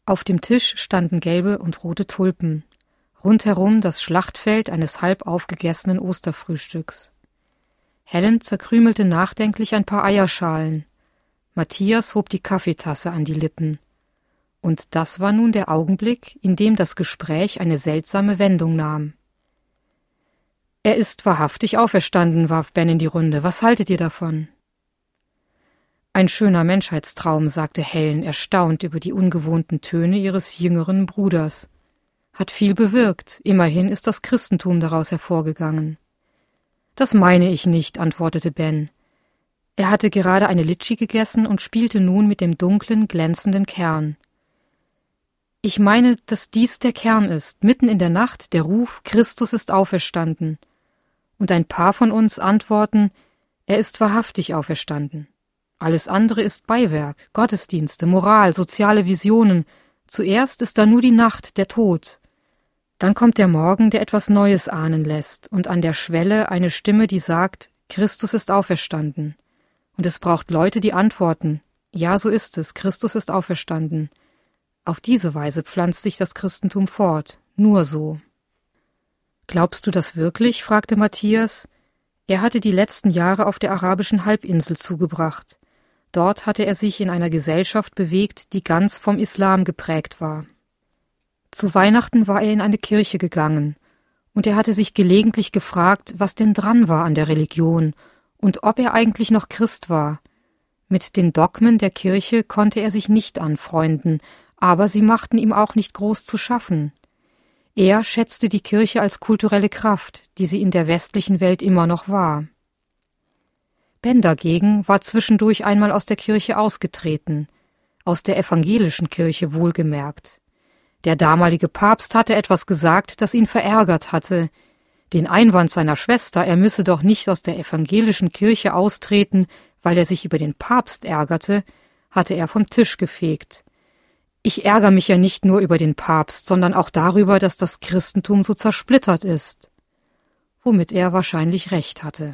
Auf dem Tisch standen gelbe und rote Tulpen, rundherum das Schlachtfeld eines halb aufgegessenen Osterfrühstücks. Helen zerkrümelte nachdenklich ein paar Eierschalen. Matthias hob die Kaffeetasse an die Lippen. Und das war nun der Augenblick, in dem das Gespräch eine seltsame Wendung nahm. »Er ist wahrhaftig auferstanden«, warf Ben in die Runde. »Was haltet ihr davon?« »Ein schöner Menschheitstraum«, sagte Helen, erstaunt über die ungewohnten Töne ihres jüngeren Bruders. »Hat viel bewirkt. Immerhin ist das Christentum daraus hervorgegangen.« »Das meine ich nicht«, antwortete Ben. Er hatte gerade eine Litschi gegessen und spielte nun mit dem dunklen, glänzenden Kern. »Ich meine, dass dies der Kern ist, mitten in der Nacht der Ruf, Christus ist auferstanden. Und ein paar von uns antworten, er ist wahrhaftig auferstanden. Alles andere ist Beiwerk, Gottesdienste, Moral, soziale Visionen. Zuerst ist da nur die Nacht, der Tod. Dann kommt der Morgen, der etwas Neues ahnen lässt, und an der Schwelle eine Stimme, die sagt, Christus ist auferstanden. Und es braucht Leute, die antworten, ja, so ist es, Christus ist auferstanden. Auf diese Weise pflanzt sich das Christentum fort, nur so.« »Glaubst du das wirklich?«, fragte Matthias. Er hatte die letzten Jahre auf der arabischen Halbinsel zugebracht. Dort hatte er sich in einer Gesellschaft bewegt, die ganz vom Islam geprägt war. Zu Weihnachten war er in eine Kirche gegangen, und er hatte sich gelegentlich gefragt, was denn dran war an der Religion und ob er eigentlich noch Christ war. Mit den Dogmen der Kirche konnte er sich nicht anfreunden, aber sie machten ihm auch nicht groß zu schaffen. Er schätzte die Kirche als kulturelle Kraft, die sie in der westlichen Welt immer noch war. Ben dagegen war zwischendurch einmal aus der Kirche ausgetreten, aus der evangelischen Kirche wohlgemerkt. Der damalige Papst hatte etwas gesagt, das ihn verärgert hatte. Den Einwand seiner Schwester, er müsse doch nicht aus der evangelischen Kirche austreten, weil er sich über den Papst ärgerte, hatte er vom Tisch gefegt. Ich ärgere mich ja nicht nur über den Papst, sondern auch darüber, dass das Christentum so zersplittert ist. Womit er wahrscheinlich recht hatte.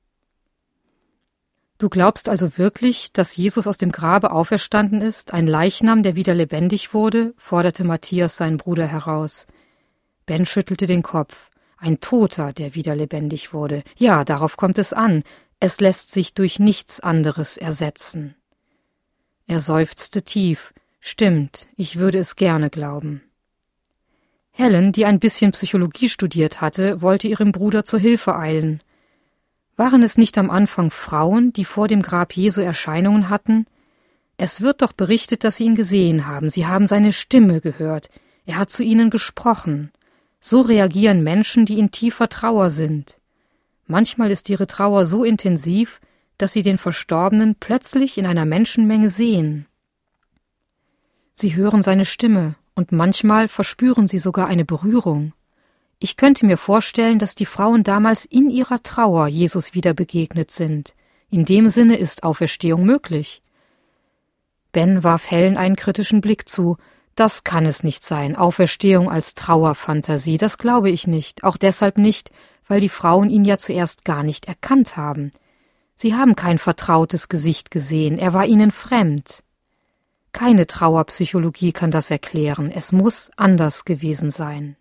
»Du glaubst also wirklich, dass Jesus aus dem Grabe auferstanden ist, ein Leichnam, der wieder lebendig wurde?«, forderte Matthias seinen Bruder heraus. Ben schüttelte den Kopf. »Ein Toter, der wieder lebendig wurde. Ja, darauf kommt es an. Es lässt sich durch nichts anderes ersetzen.« Er seufzte tief. »Stimmt, ich würde es gerne glauben.« Helen, die ein bisschen Psychologie studiert hatte, wollte ihrem Bruder zur Hilfe eilen. Waren es nicht am Anfang Frauen, die vor dem Grab Jesu Erscheinungen hatten? Es wird doch berichtet, dass sie ihn gesehen haben. Sie haben seine Stimme gehört. Er hat zu ihnen gesprochen. So reagieren Menschen, die in tiefer Trauer sind. Manchmal ist ihre Trauer so intensiv, dass sie den Verstorbenen plötzlich in einer Menschenmenge sehen. Sie hören seine Stimme und manchmal verspüren sie sogar eine Berührung. Ich könnte mir vorstellen, dass die Frauen damals in ihrer Trauer Jesus wieder begegnet sind. In dem Sinne ist Auferstehung möglich. Ben warf Helen einen kritischen Blick zu. Das kann es nicht sein, Auferstehung als Trauerfantasie, das glaube ich nicht. Auch deshalb nicht, weil die Frauen ihn ja zuerst gar nicht erkannt haben. Sie haben kein vertrautes Gesicht gesehen, er war ihnen fremd. Keine Trauerpsychologie kann das erklären, es muss anders gewesen sein.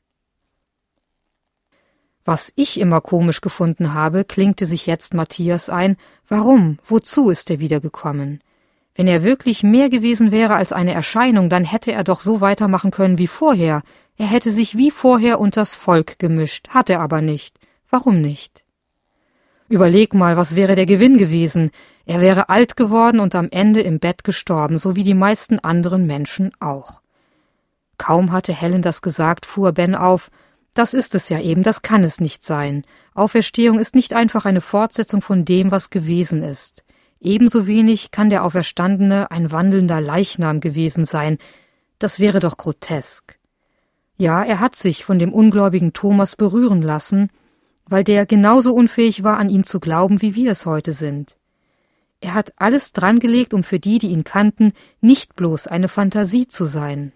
Was ich immer komisch gefunden habe, klinkte sich jetzt Matthias ein, warum, wozu ist er wiedergekommen? Wenn er wirklich mehr gewesen wäre als eine Erscheinung, dann hätte er doch so weitermachen können wie vorher. Er hätte sich wie vorher unters Volk gemischt, hat er aber nicht. Warum nicht? Überleg mal, was wäre der Gewinn gewesen? Er wäre alt geworden und am Ende im Bett gestorben, so wie die meisten anderen Menschen auch. Kaum hatte Helen das gesagt, fuhr Ben auf, das ist es ja eben, das kann es nicht sein. Auferstehung ist nicht einfach eine Fortsetzung von dem, was gewesen ist. Ebenso wenig kann der Auferstandene ein wandelnder Leichnam gewesen sein. Das wäre doch grotesk. Ja, er hat sich von dem ungläubigen Thomas berühren lassen, weil der genauso unfähig war, an ihn zu glauben, wie wir es heute sind. Er hat alles drangelegt, um für die ihn kannten, nicht bloß eine Fantasie zu sein.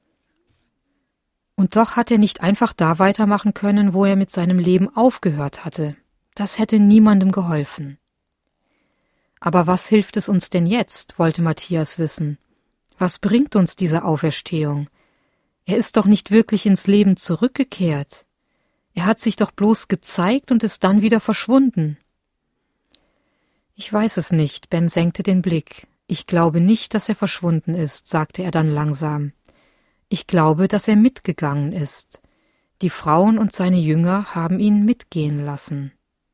Und doch hat er nicht einfach da weitermachen können, wo er mit seinem Leben aufgehört hatte. Das hätte niemandem geholfen. Aber was hilft es uns denn jetzt, wollte Matthias wissen. Was bringt uns diese Auferstehung? Er ist doch nicht wirklich ins Leben zurückgekehrt. Er hat sich doch bloß gezeigt und ist dann wieder verschwunden. Ich weiß es nicht, Ben senkte den Blick. Ich glaube nicht, dass er verschwunden ist, sagte er dann langsam. Ich glaube, dass er mitgegangen ist. Die Frauen und seine Jünger haben ihn mitgehen lassen.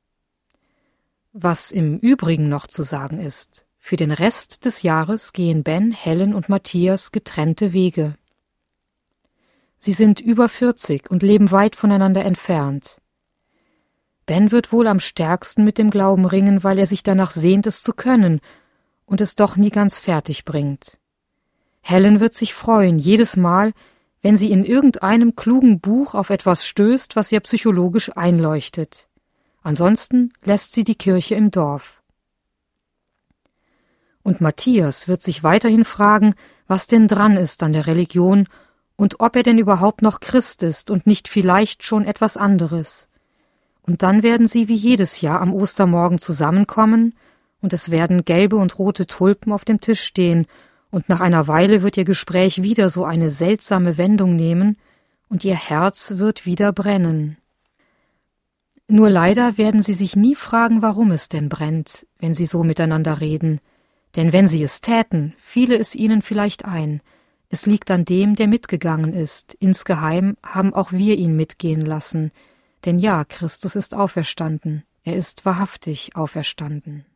Was im Übrigen noch zu sagen ist: Für den Rest des Jahres gehen Ben, Helen und Matthias getrennte Wege. Sie sind über 40 und leben weit voneinander entfernt. Ben wird wohl am stärksten mit dem Glauben ringen, weil er sich danach sehnt, es zu können und es doch nie ganz fertig bringt. Helen wird sich freuen, jedes Mal, wenn sie in irgendeinem klugen Buch auf etwas stößt, was ihr psychologisch einleuchtet. Ansonsten lässt sie die Kirche im Dorf. Und Matthias wird sich weiterhin fragen, was denn dran ist an der Religion und ob er denn überhaupt noch Christ ist und nicht vielleicht schon etwas anderes. Und dann werden sie wie jedes Jahr am Ostermorgen zusammenkommen und es werden gelbe und rote Tulpen auf dem Tisch stehen und nach einer Weile wird ihr Gespräch wieder so eine seltsame Wendung nehmen und ihr Herz wird wieder brennen. Nur leider werden sie sich nie fragen, warum es denn brennt, wenn sie so miteinander reden. Denn wenn sie es täten, fiele es ihnen vielleicht ein. Es liegt an dem, der mitgegangen ist. Insgeheim haben auch wir ihn mitgehen lassen. Denn ja, Christus ist auferstanden. Er ist wahrhaftig auferstanden.